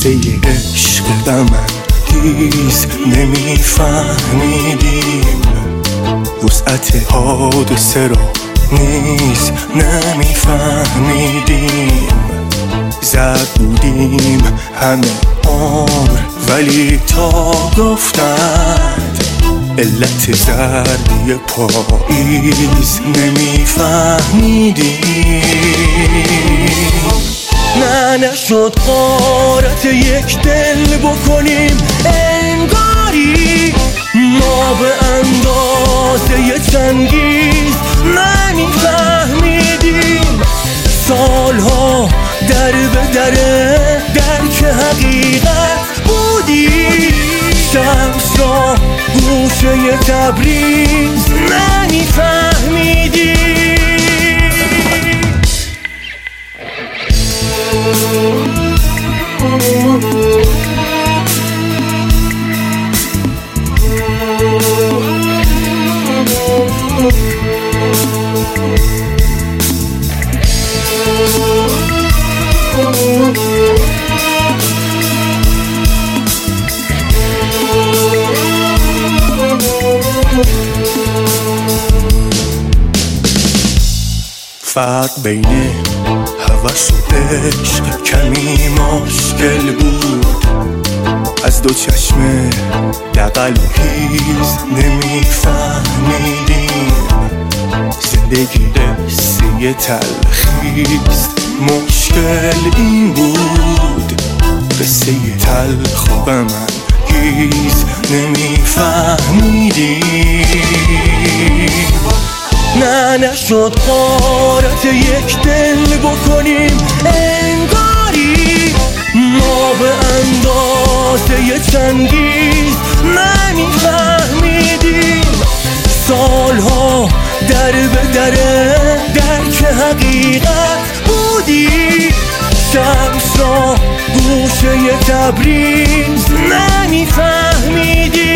قصه عشق غم‌انگیز نمیفهمیدیم، وسعت حادثه را نیز نمیفهمیدیم. زد بودیم همه عمر ولی تا گفتند علت زردی پاییز نمیفهمیدیم. نه نشد غارت یک دل بکنیم، انگاری ما به اندازه چنگیز نمیفهمیدیم. سالها در به درک حقیقت بودیم، شمس را گوشه تبریز نمیفهمیدیم. فرق بین هوس و عشق کمی مشکل بود، از دو چشم دغل و هیز نمیفهمیدیم. زندگی قصه تلخیست، مشکل این بود قصه تلخ و غم‌انگیز نمیفهمیدیم. نه نشد غارت یک دل بکنیم، انگاری ما به اندازه چنگیز نمیفهمیدیم. سالها در به درک حقیقت بودیم، شمس را گوشه تبریز نمیفهمیدیم.